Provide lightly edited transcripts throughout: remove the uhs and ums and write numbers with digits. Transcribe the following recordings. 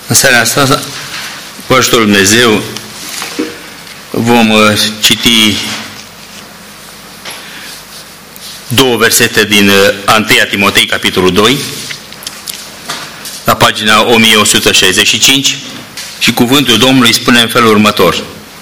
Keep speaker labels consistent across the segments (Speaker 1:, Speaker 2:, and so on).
Speaker 1: În seara asta, cu ajutorul Dumnezeu, vom citi două versete din 1 Timotei, capitolul 2, la pagina 1165, și cuvântul Domnului spune în felul următor: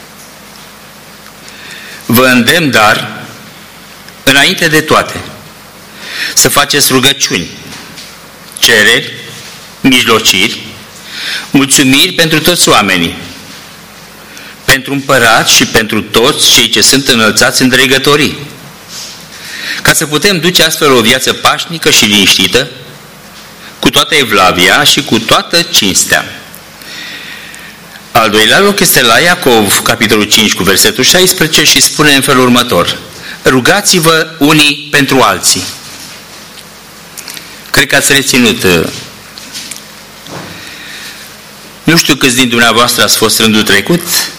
Speaker 1: Vă îndemn, dar, înainte de toate, să faceți rugăciuni, cereri, mijlociri, mulțumiri pentru toți oamenii, pentru împărați și pentru toți cei ce sunt înălțați în dregătorii, ca să putem duce astfel o viață pașnică și liniștită, cu toată evlavia și cu toată cinstea. Al doilea loc este la Iacov, capitolul 5, cu versetul 16, și spune în felul următor: Rugați-vă unii pentru alții. Cred că ați reținut. Nu știu câți din dumneavoastră ați fost rândul trecut,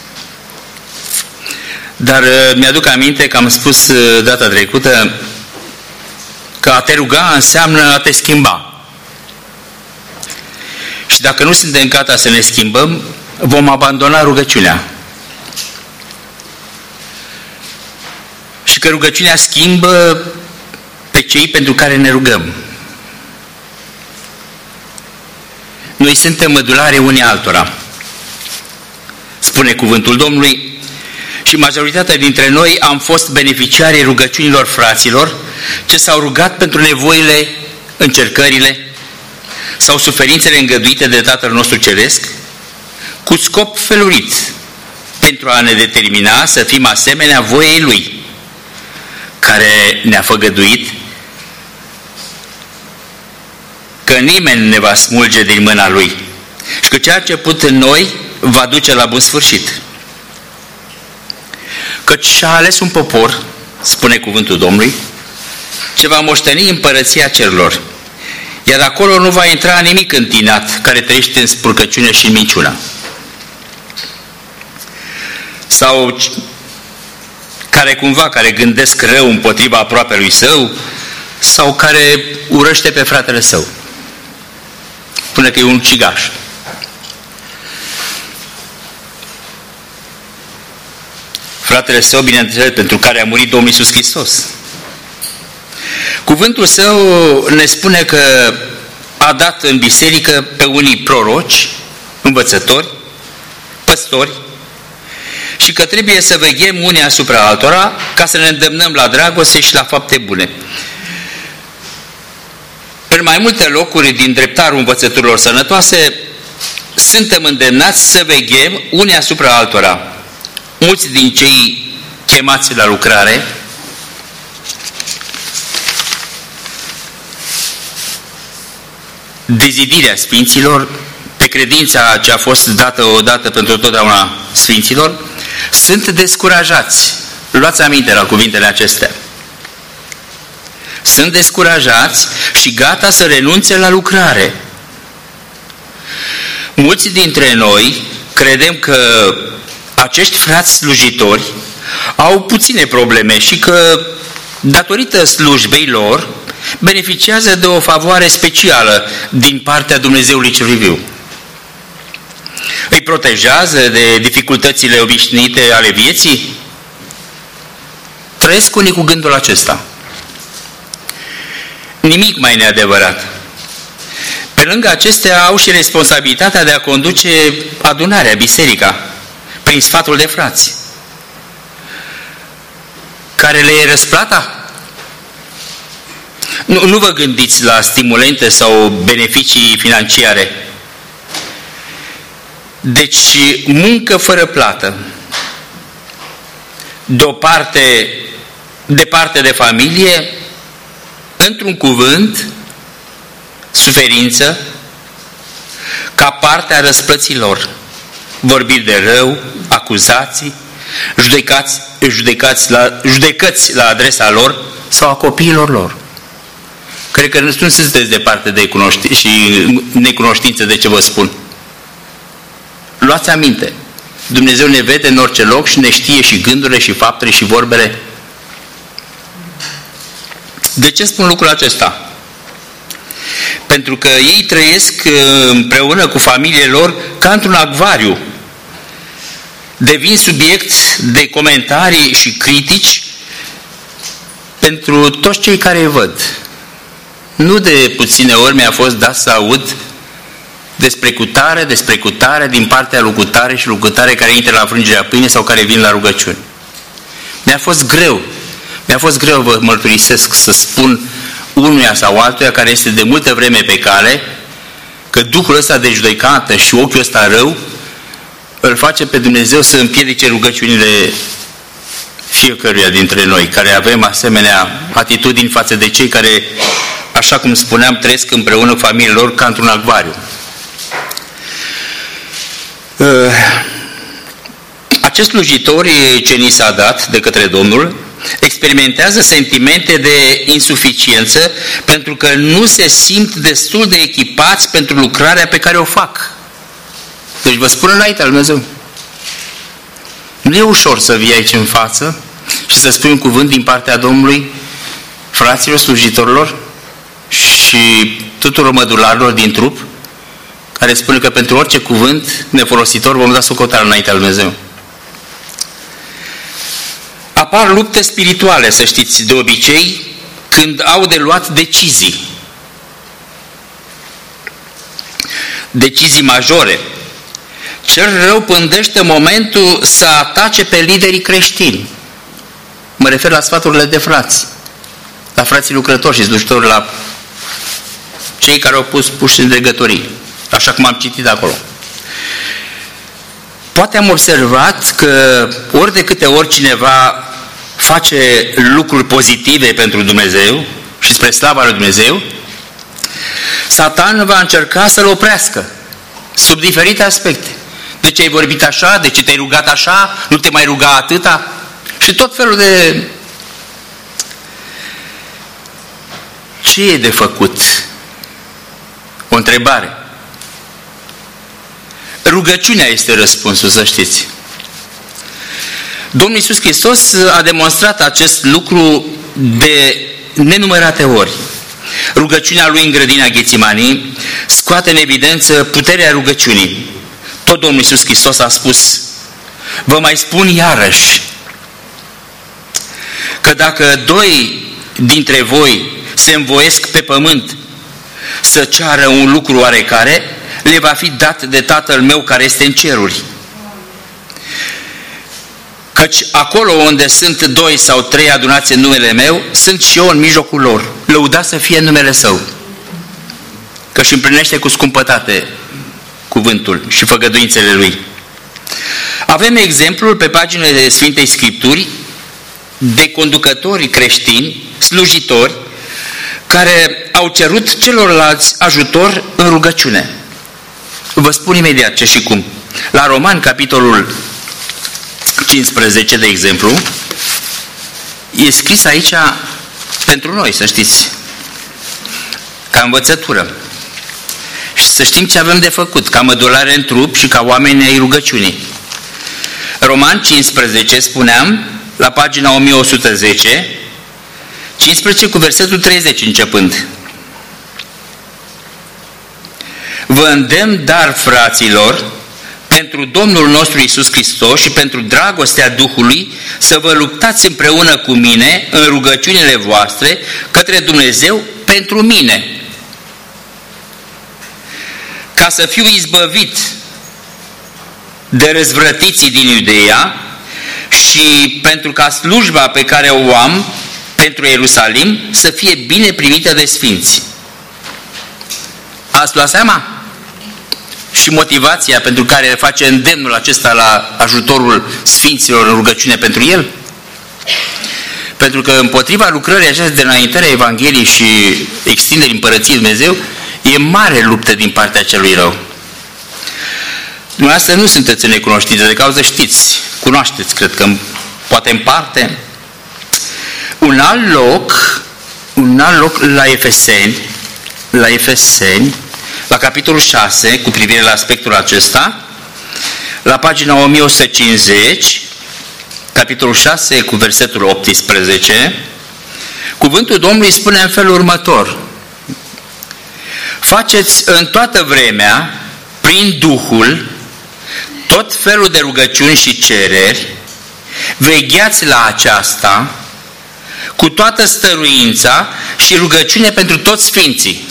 Speaker 1: dar mi-aduc aminte că am spus data trecută că a te ruga înseamnă a te schimba. Și dacă nu suntem gata să ne schimbăm, vom abandona rugăciunea. Și că rugăciunea schimbă pe cei pentru care ne rugăm. Noi suntem mădulare unii altora, spune cuvântul Domnului, și majoritatea dintre noi am fost beneficiarii rugăciunilor fraților ce s-au rugat pentru nevoile, încercările sau suferințele îngăduite de Tatăl nostru Ceresc, cu scop felurit, pentru a ne determina să fim asemenea voiei Lui, care ne-a făgăduit că nimeni nu ne va smulge din mâna Lui și că ce a început în noi va duce la bun sfârșit. Căci și-a ales un popor, spune cuvântul Domnului, ce va moșteni împărăția cerurilor, iar acolo nu va intra nimic întinat care trăiește în spurcăciune și în minciună, sau care gândesc rău împotriva aproapelui său, sau care urăște pe fratele său. Spune că e un ucigaș. Fratele său, bineînțeles, pentru care a murit Domnul Iisus Hristos. Cuvântul său ne spune că a dat în biserică pe unii proroci, învățători, păstori, și că trebuie să veghem unii asupra altora ca să ne îndemnăm la dragoste și la fapte bune. În mai multe locuri din dreptarul învățăturilor sănătoase suntem îndemnați să veghem unii asupra altora. Mulți din cei chemați la lucrare dezidirea Sfinților, pe credința ce a fost dată odată pentru totdeauna Sfinților, sunt descurajați. Luați aminte la cuvintele acestea. Sunt descurajați și gata să renunțe la lucrare. Mulți dintre noi credem că acești frați slujitori au puține probleme și că, datorită slujbei lor, beneficiază de o favoare specială din partea Dumnezeului cel viu. Îi protejează de dificultățile obișnuite ale vieții? Trăiesc unii cu gândul acesta. Nimic mai neadevărat. Pe lângă acestea au și responsabilitatea de a conduce adunarea, biserica, prin sfatul de frați. Care le e răsplata? Nu vă gândiți la stimulente sau beneficii financiare. Deci, muncă fără plată. Departe de familie, într-un cuvânt, suferință, ca parte a răsplăților, vorbiri de rău, acuzații, judecăți la adresa lor sau a copiilor lor. Cred că nu sunteți departe de și necunoștință de ce vă spun. Luați aminte, Dumnezeu ne vede în orice loc și ne știe și gândurile și faptele și vorbele. De ce spun lucrul acesta? pentru că ei trăiesc împreună cu familiile lor ca într-un acvariu. Devin subiect de comentarii și critici pentru toți cei care îi văd. Nu de puține ori mi-a fost dat să aud despre cutare din partea lui cutare și lui cutare care intră la frângerea pâine sau care vin la rugăciuni. Mi-a fost greu, vă mărturisesc, să spun unuia sau altuia care este de multă vreme pe cale, că Duhul ăsta de judecată și ochiul ăsta rău îl face pe Dumnezeu să împiedice rugăciunile fiecăruia dintre noi, care avem asemenea atitudini față de cei care, așa cum spuneam, trăiesc împreună cu familiile lor ca într-un acvariu. Acest slujitor ce ni s-a dat de către Domnul experimentează sentimente de insuficiență pentru că nu se simt destul de echipați pentru lucrarea pe care o fac. Deci vă spun înaintea lui Dumnezeu. Nu e ușor să vii aici în față și să spui un cuvânt din partea Domnului fraților, slujitorilor și tuturor mădularilor din trup, care spune că pentru orice cuvânt nefolositor vom da socoteală înaintea lui Dumnezeu. Apar lupte spirituale, să știți, de obicei, când au de luat decizii. Decizii majore. Cel rău pândește momentul să atace pe liderii creștini. Mă refer la sfaturile de frați, la frații lucrători și slujitori, la cei care au puși în dregătorii, așa cum am citit acolo. Poate am observat că ori de câte ori cineva face lucruri pozitive pentru Dumnezeu și spre slava lui Dumnezeu, Satan va încerca să-l oprească sub diferite aspecte. De ce ai vorbit așa? De ce te-ai rugat așa? Nu te mai ruga atâta? Și tot felul de... Ce e de făcut? O întrebare. Rugăciunea este răspunsul, să știți. Domnul Iisus Hristos a demonstrat acest lucru de nenumărate ori. Rugăciunea lui în grădina Ghețimanii scoate în evidență puterea rugăciunii. Tot Domnul Iisus Hristos a spus: vă mai spun iarăși că dacă doi dintre voi se învoiesc pe pământ să ceară un lucru oarecare, le va fi dat de Tatăl meu care este în ceruri. Căci acolo unde sunt 2 sau 3 adunați în numele meu, sunt și eu în mijlocul lor. Lăudați să fie numele Său, că își împlinește cu scumpătate cuvântul și făgăduințele Lui. Avem exemplul pe paginile Sfintei Scripturi de conducători creștini, slujitori, care au cerut celorlalți ajutor în rugăciune. Vă spun imediat ce și cum. La Romani, capitolul 15, de exemplu, e scris aici pentru noi, să știți, ca învățătură. Și să știm ce avem de făcut, ca mădulare în trup și ca oameni ai rugăciunii. Romani 15, spuneam, la pagina 1110, 15 cu versetul 30 începând. Vă îndemn, dar, fraților, pentru Domnul nostru Iisus Hristos și pentru dragostea Duhului, să vă luptați împreună cu mine în rugăciunile voastre către Dumnezeu pentru mine, ca să fiu izbăvit de răzvrătiții din Iudeea și pentru ca slujba pe care o am pentru Ierusalim să fie bine primită de sfinți. Ați luat seama? Și motivația pentru care face îndemnul acesta la ajutorul sfinților în rugăciune pentru el? Pentru că împotriva lucrării acestea de înaintarea Evangheliei și extinderii Împărăției Dumnezeu, e mare luptă din partea celui rău. Dumneavoastră nu sunteți în necunoștință de cauză, știți, cunoașteți, cred că poate în parte. Un alt loc la Efeseni, la capitolul 6, cu privire la aspectul acesta, la pagina 1150, capitolul 6, cu versetul 18, cuvântul Domnului spune în felul următor: faceți în toată vremea, prin Duhul, tot felul de rugăciuni și cereri, vegheați la aceasta cu toată stăruința și rugăciune pentru toți sfinții.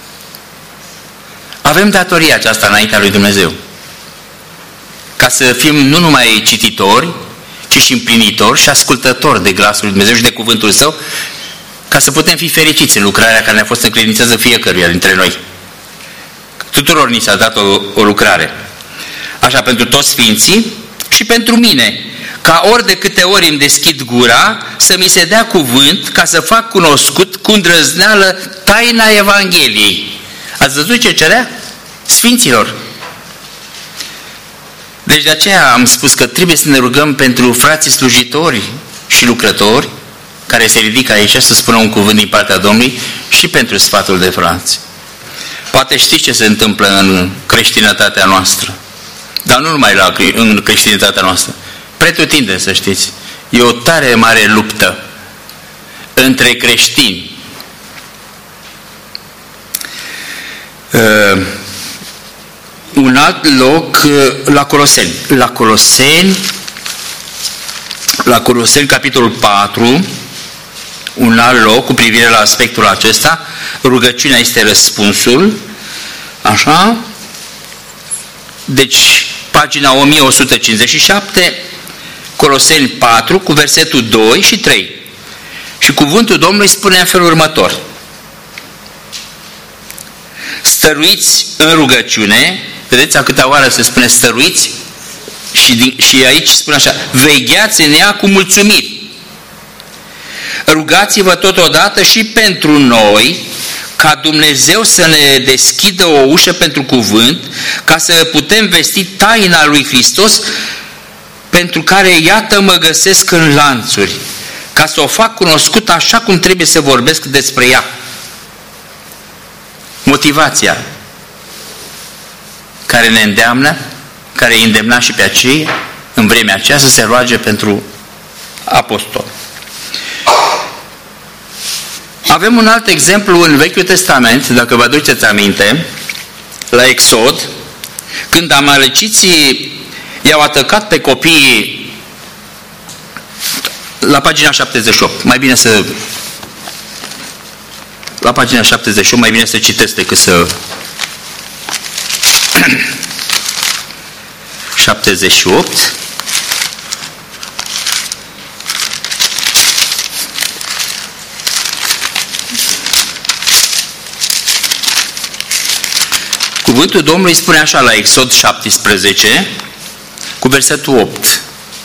Speaker 1: Avem datoria aceasta înaintea lui Dumnezeu. Ca să fim nu numai cititori, ci și împlinitori și ascultători de glasul lui Dumnezeu și de cuvântul Său, ca să putem fi fericiți în lucrarea care ne-a fost încredințată fiecăruia dintre noi. Tuturor ni s-a dat o lucrare. Așa, pentru toți sfinții și pentru mine, ca ori de câte ori îmi deschid gura, să mi se dea cuvânt ca să fac cunoscut cu îndrăzneală taina Evangheliei. Ați văzut ce cerea? Sfinților. Deci de aceea am spus că trebuie să ne rugăm pentru frații slujitori și lucrători care se ridică aici să spună un cuvânt din partea Domnului și pentru sfatul de frați. Poate știți ce se întâmplă în creștinătatea noastră, dar nu numai în creștinătatea noastră. Pretutindeni, să știți, e o tare mare luptă între creștini. Un alt loc la Coloseni. La Coloseni, capitolul 4, un alt loc cu privire la aspectul acesta, rugăciunea este răspunsul, așa, deci pagina 1157, Coloseni 4, cu versetul 2 și 3. Și cuvântul Domnului spune în felul următor: stăruiți în rugăciune. Vedeți a câta oară se spune stăruiți? Și aici spune așa: vegheați în ea cu mulțumiri. Rugați-vă totodată și pentru noi, ca Dumnezeu să ne deschidă o ușă pentru cuvânt, ca să putem vesti taina lui Hristos, pentru care iată mă găsesc în lanțuri, ca să o fac cunoscută așa cum trebuie să vorbesc despre ea. Motivația care ne îndeamnă, care îi îndemna și pe aceia în vremea aceea să se roage pentru apostol. Avem un alt exemplu în Vechiul Testament, dacă vă aduceți aminte, la Exod, când amaleciții i-au atacat pe copiii, la pagina 78, mai bine să... La pagina 78, mai bine să citesc decât să... 78. Cuvântul Domnului spune așa la Exod 17, cu versetul 8.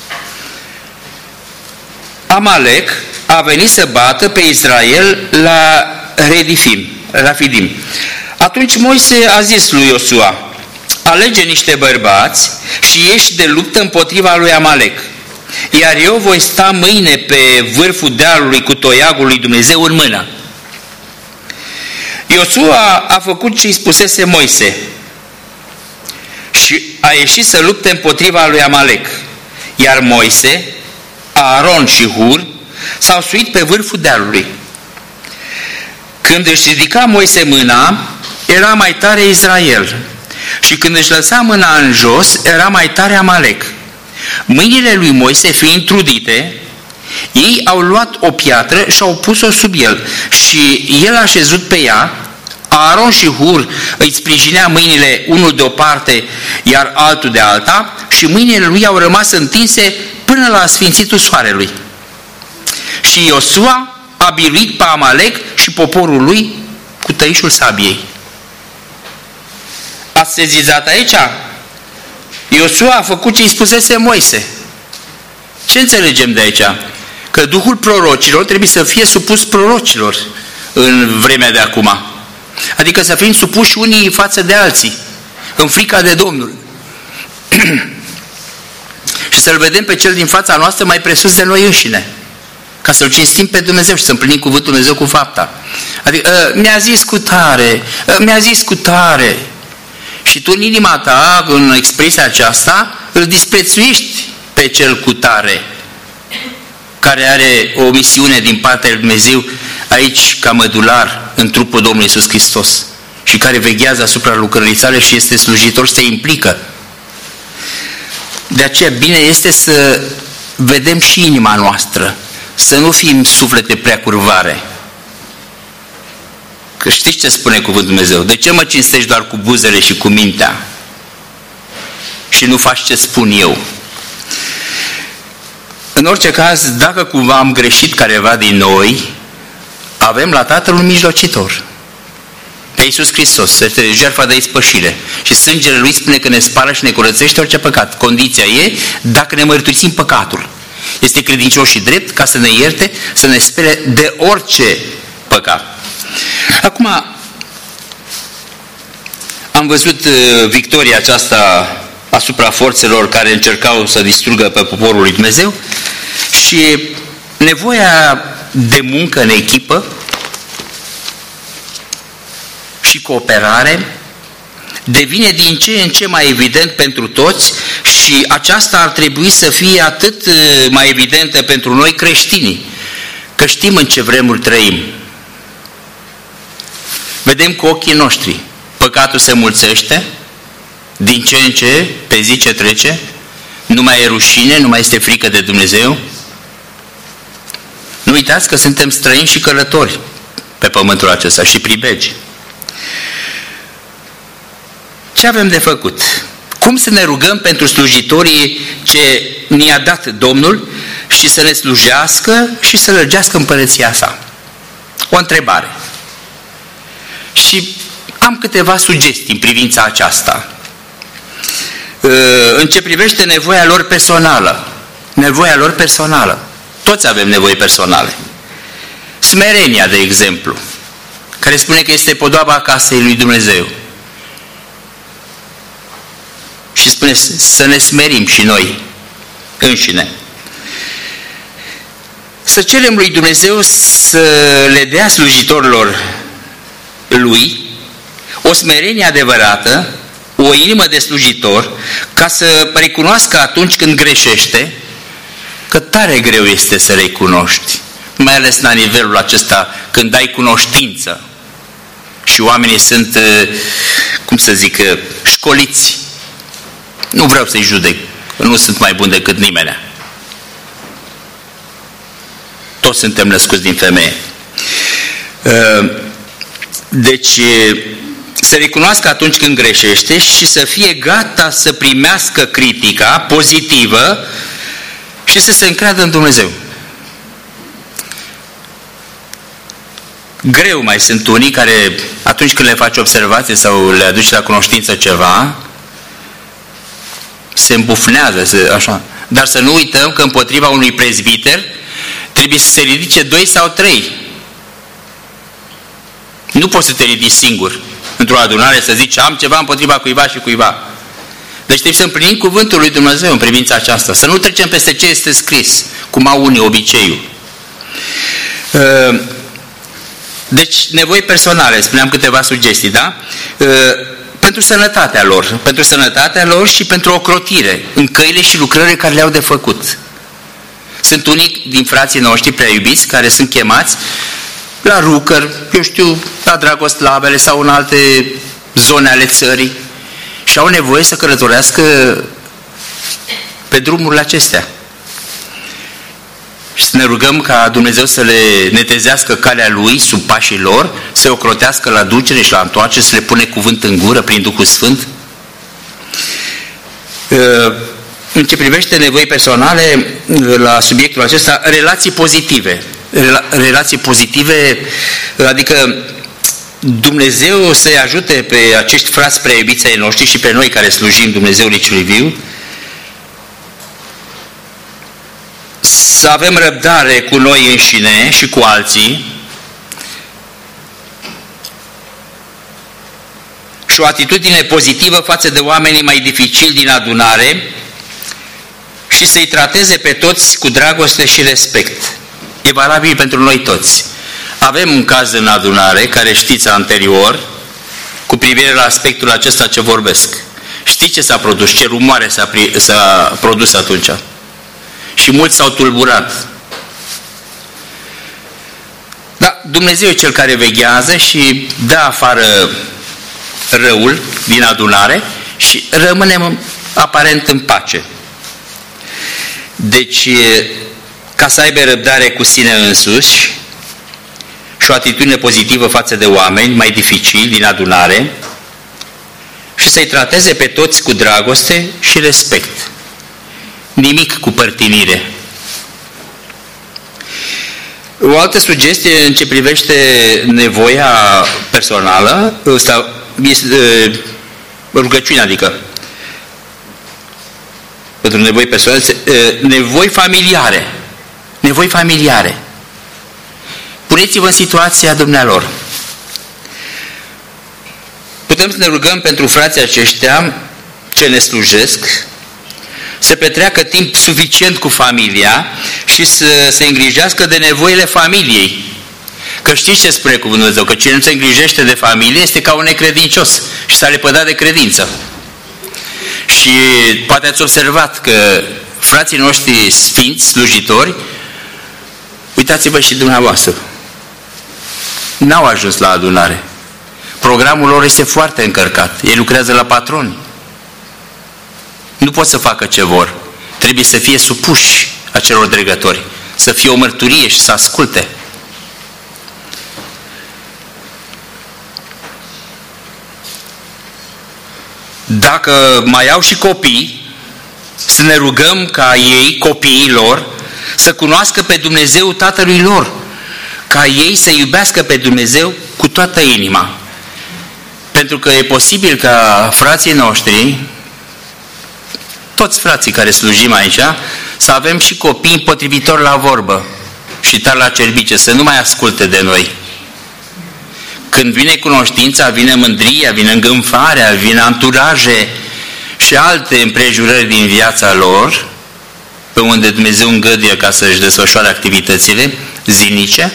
Speaker 1: Amalek a venit să bată pe Israel la Rafidim. Atunci Moise a zis lui Iosua: alege niște bărbați și ieși de luptă împotriva lui Amalek, iar eu voi sta mâine pe vârful dealului cu toiagul lui Dumnezeu în mână. Iosua a făcut ce îi spusese Moise și a ieșit să lupte împotriva lui Amalek, iar Moise, Aaron și Hur s-au suit pe vârful dealului. Când își ridica Moise mâna, era mai tare Israel, și când își lăsa mâna în jos, era mai tare Amalek. Mâinile lui Moise fiind trudite, ei au luat o piatră și au pus-o sub el și el a șezut pe ea. Aaron și Hur îi sprijinea mâinile unul de o parte, iar altul de alta, și mâinile lui au rămas întinse până la sfințitul soarelui. Și Iosua a biruit pe Amalek și poporul lui cu tăișul sabiei. Ați sezizat aici? Iosua a făcut ce îi spusese Moise. Ce înțelegem de aici? Că Duhul prorocilor trebuie să fie supus prorocilor în vremea de acum. Adică să fim supuși unii față de alții, în frica de Domnul. Și să-L vedem pe Cel din fața noastră mai presus de noi înșine, ca să-L cinstim pe Dumnezeu și să împlinim cuvântul Dumnezeu cu fapta. Adică mi-a zis cu tare, mi-a zis cu tare. Și tu în inima ta, în expresia aceasta, îl disprețuiești pe Cel cu tare, care are o misiune din partea lui Dumnezeu aici ca mădular în trupul Domnului Iisus Hristos. și care veghează asupra lucrării sale și este slujitor și se implică. De aceea bine este să vedem și inima noastră, să nu fim suflete prea curvare. Că știți ce spune cuvântul Dumnezeu? De ce mă cinstești doar cu buzele și cu mintea și nu faci ce spun eu? În orice caz, dacă cumva am greșit careva din noi, avem la Tatăl un mijlocitor, pe Iisus Hristos, este jertfa de ispășire. Și sângele Lui spune că ne spală și ne curățește orice păcat. Condiția e dacă ne mărturisim păcatul. Este credincios și drept ca să ne ierte, să ne spere de orice păcat. Acum, am văzut victoria aceasta asupra forțelor care încercau să distrugă pe poporul lui Dumnezeu și nevoia de muncă în echipă și cooperare devine din ce în ce mai evident pentru toți și aceasta ar trebui să fie atât mai evidentă pentru noi creștinii, că știm în ce vremuri trăim. Vedem cu ochii noștri, păcatul se mulțește, din ce în ce, pe zi ce trece, nu mai e rușine, nu mai este frică de Dumnezeu. Nu uitați că suntem străini și călători pe pământul acesta și pribegi. Ce avem de făcut? Cum să ne rugăm pentru slujitorii ce ne-a dat Domnul și să ne slujească și să lărgească împărăția sa? O întrebare. Și am câteva sugestii în privința aceasta. În ce privește nevoia lor personală. Nevoia lor personală. Toți avem nevoi personale. Smerenia, de exemplu, care spune că este podoaba casei lui Dumnezeu. Și spune să ne smerim și noi înșine. Să cerem lui Dumnezeu să le dea slujitorilor Lui o smerenie adevărată, o inimă de slujitor, ca să recunoască atunci când greșește, că tare greu este să recunoști, mai ales la nivelul acesta când ai cunoștință și oamenii sunt, cum să zic, școliți. Nu vreau să-i judec, nu sunt mai buni decât nimeni. Toți suntem născuți din femeie. Deci, să recunoască atunci când greșește și să fie gata să primească critica pozitivă și să se încreadă în Dumnezeu. Greu mai sunt unii care, atunci când le faci observație sau le aduci la cunoștință ceva, se îmbufnează, așa. Dar să nu uităm că împotriva unui prezbiter trebuie să se ridice 2 sau 3. Nu poți să te ridici singur într-o adunare să zici am ceva împotriva cuiva și cuiva. Deci trebuie să împlinim cuvântul lui Dumnezeu în privința aceasta. Să nu trecem peste ce este scris, cum au unii obiceiul. Deci nevoi personale, spuneam câteva sugestii, da? Pentru sănătatea lor și pentru ocrotire în căile și lucrările care le-au de făcut. Sunt unii din frații noștri prea iubiți care sunt chemați la Rucăr, eu știu, la Dragoslavele sau în alte zone ale țării și au nevoie să călătorească pe drumurile acestea. Și să ne rugăm ca Dumnezeu să le netezească calea Lui sub pașii lor, să-i ocrotească la ducere și la întoarcere, să le pune cuvânt în gură prin Duhul Sfânt. În ce privește nevoi personale, la subiectul acesta, relații pozitive. Relații pozitive, adică Dumnezeu să-i ajute pe acești frați prea iubiți ai noștri și pe noi care slujim Dumnezeului celui viu, să avem răbdare cu noi înșine și cu alții și o atitudine pozitivă față de oamenii mai dificili din adunare și să-i trateze pe toți cu dragoste și respect. E valabil pentru noi toți. Avem un caz în adunare, care știți anterior, cu privire la aspectul acesta ce vorbesc. Știți ce s-a produs, ce rumoare s-a produs atunci? Și mulți s-au tulburat. Da, Dumnezeu e Cel care veghează și dă afară răul din adunare și rămânem aparent în pace. Deci, ca să aibă răbdare cu sine însuși și o atitudine pozitivă față de oameni mai dificili din adunare și să-i trateze pe toți cu dragoste și respect. Nimic cu părtinire. O altă sugestie în ce privește nevoia personală, este rugăciunea, adică pentru nevoi personale, nevoi familiare. Nevoi familiare. Puneți-vă în situația dumnealor. Putem să ne rugăm pentru frații aceștia ce ne slujesc, să petreacă timp suficient cu familia și să se îngrijească de nevoile familiei. Că știți ce spune cuvântul Dumnezeu? Că cine nu se îngrijește de familie este ca un necredincios și s-a lepădat de credință. Și poate ați observat că frații noștri sfinți, slujitori, uitați-vă și dumneavoastră, n-au ajuns la adunare. Programul lor este foarte încărcat. Ei lucrează la patroni. Nu pot să facă ce vor. Trebuie să fie supuși acelor dregători, să fie o mărturie și să asculte. Dacă mai au și copii, să ne rugăm ca ei, copiii lor, să cunoască pe Dumnezeu Tatălui lor, ca ei să iubească pe Dumnezeu cu toată inima. Pentru că e posibil ca frații noștri, toți frații care slujim aici, să avem și copii împotrivitori la vorbă și tari la cerbice, să nu mai asculte de noi. Când vine cunoștința, vine mândria, vine îngânfarea, vine anturaje și alte împrejurări din viața lor, pe unde Dumnezeu îngăduie ca să-și desfășoare activitățile zilnice,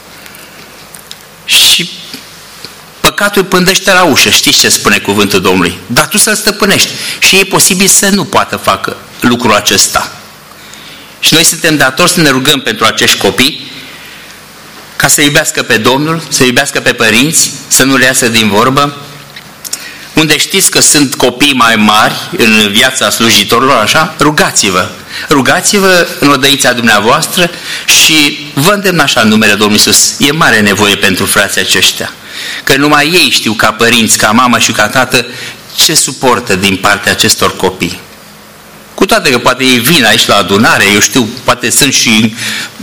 Speaker 1: și păcatul pândește la ușă. Știți ce spune cuvântul Domnului? Dar tu să-l stăpânești. Și e posibil să nu poată facă lucrul acesta. Și noi suntem datori să ne rugăm pentru acești copii ca să iubească pe Domnul, să iubească pe părinți, să nu le iasă din vorbă. Unde știți că sunt copii mai mari în viața slujitorilor, așa, rugați-vă. Rugați-vă în odăița dumneavoastră și vă îndemn așa în numele Domnului Iisus. E mare nevoie pentru frații aceștia. Că numai ei știu, ca părinți, ca mamă și ca tată, ce suportă din partea acestor copii. Cu toate că poate ei vin aici la adunare, eu știu, poate sunt și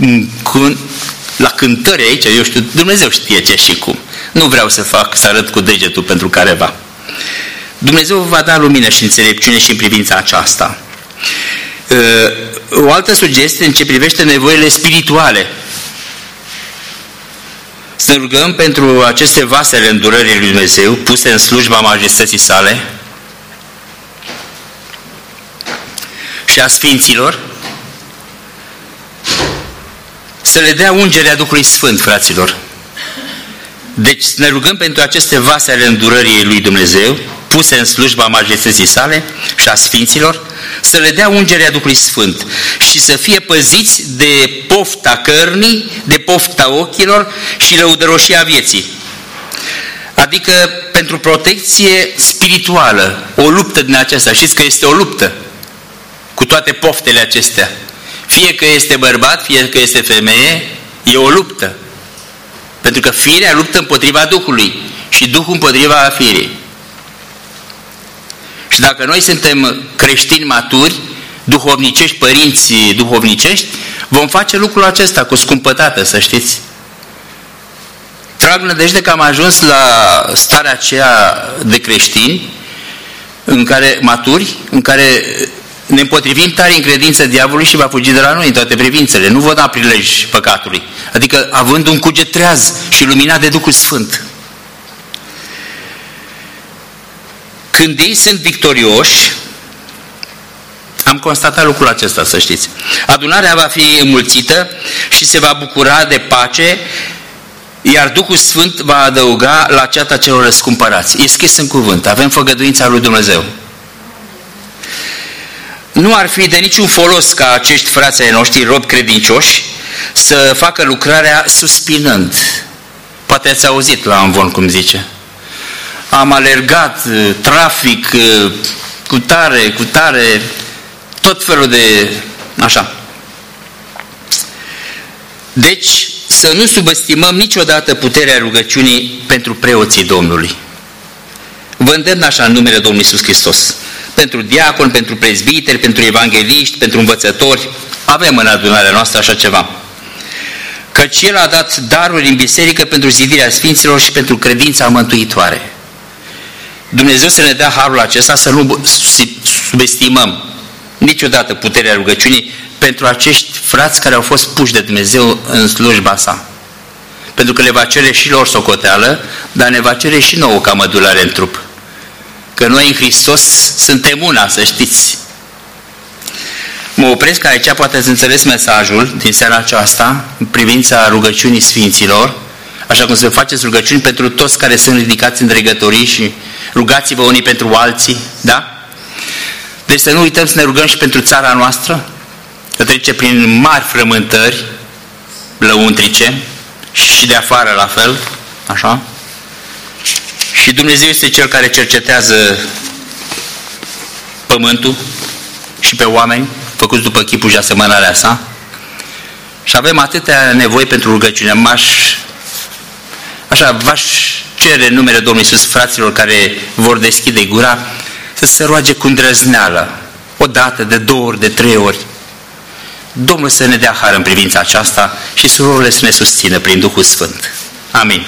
Speaker 1: la cântări aici, eu știu, Dumnezeu știe ce și cum. Nu vreau să arăt cu degetul pentru careva. Dumnezeu va da lumină și înțelepciune și în privința aceasta. O altă sugestie în ce privește nevoile spirituale. Să rugăm pentru aceste vase ale îndurării lui Dumnezeu, puse în slujba majestății sale și a sfinților, să le dea ungerea Duhului Sfânt, fraților. Deci ne rugăm pentru aceste vase ale îndurării lui Dumnezeu, puse în slujba majestății sale și a sfinților, să le dea ungerea Duhului Sfânt și să fie păziți de pofta cărnii, de pofta ochilor și lăudăroșia vieții. Adică pentru protecție spirituală, o luptă din aceasta. Știți că este o luptă cu toate poftele acestea. Fie că este bărbat, fie că este femeie, e o luptă. Pentru că firea luptă împotriva Duhului și Duhul împotriva firii. Și dacă noi suntem creștini maturi, duhovnicești, părinți duhovnicești, vom face lucrul acesta cu scumpătate, să știți. Trag nădejde că am ajuns la starea aceea de creștini, în care maturi, în care ne împotrivim tare în credință diavolului și va fugi de la noi în toate privințele. Nu vă da prilej păcatului. Adică având un cuget treaz și luminat de Duhul Sfânt. Când ei sunt victorioși, am constatat lucrul acesta, să știți. Adunarea va fi înmulțită și se va bucura de pace, iar Duhul Sfânt va adăuga la ceata celor răscumpărați. E scris în cuvânt. Avem făgăduința lui Dumnezeu. Nu ar fi de niciun folos ca acești frați ai noștri, robi credincioși, să facă lucrarea suspinând. Poate ați auzit la amvon cum zice. am alergat, trafic, cu tare, tot felul de așa. Deci, să nu subestimăm niciodată puterea rugăciunii pentru preoții Domnului. Vă îndemn așa în numele Domnului Iisus Hristos. Pentru diaconi, pentru prezbiteri, pentru evangeliști, pentru învățători, avem în adunarea noastră așa ceva. Căci El a dat daruri în biserică pentru zidirea sfinților și pentru credința mântuitoare. Dumnezeu să ne dea harul acesta să nu subestimăm niciodată puterea rugăciunii pentru acești frați care au fost puși de Dumnezeu în slujba sa. Pentru că le va cere și lor socoteală, dar ne va cere și nouă ca mădulare în trup. Că noi în Hristos suntem una, să știți. Mă opresc aici, poate ați înțeles mesajul din seara aceasta în privința rugăciunii sfinților, așa cum să faceți rugăciuni pentru toți care sunt ridicați în dregătorii și rugați-vă unii pentru alții, da? Deci să nu uităm să ne rugăm și pentru țara noastră, că trece prin mari frământări lăuntrice și de afară la fel, așa? Și Dumnezeu este Cel care cercetează pământul și pe oameni, făcuți după chipul și asemănarea sa. Și avem atâtea nevoi pentru rugăciune. V-aș cere în numele Domnului Iisus fraților care vor deschide gura să se roage cu îndrăzneală, o dată, de 2 ori, de 3 ori. Domnul să ne dea har în privința aceasta și surorile să ne susțină prin Duhul Sfânt. Amin.